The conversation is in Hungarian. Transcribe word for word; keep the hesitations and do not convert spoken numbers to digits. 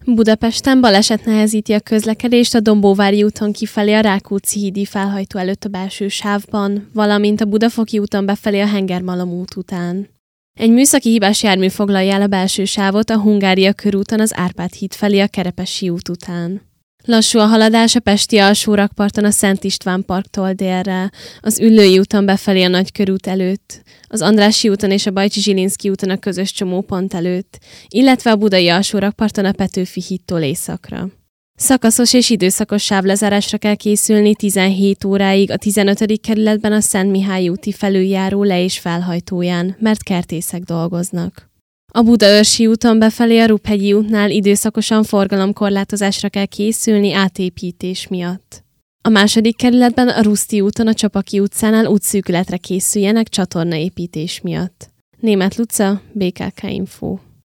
Budapesten baleset nehezíti a közlekedést a Dombóvári úton kifelé a Rákóczi hídi felhajtó előtt a belső sávban, valamint a Budafoki úton befelé a Hengermalom út után. Egy műszaki hibás jármű foglalja el a belső sávot a Hungária körúton az Árpád híd felé a Kerepesi út után. Lassú a haladás a pesti alsórakparton a Szent István parktól délre, az Üllői úton befelé a Nagykörút előtt, az Andrássy úton és a Bajcsi-Zsilinszky úton a közös csomópont előtt, illetve a budai alsórakparton a Petőfi hídtól északra. Szakaszos és időszakos sávlezárásra kell készülni tizenhét óráig a tizenötödik kerületben a Szent Mihály úti felüljáró le- és felhajtóján, mert kertészek dolgoznak. A Budaörsi úton befelé a Ruphegyi útnál időszakosan forgalomkorlátozásra kell készülni átépítés miatt. A második kerületben a Ruszti úton a Csapaki utcánál útszűkületre készüljenek csatornaépítés miatt. Németh Luca, bé ká ká Info.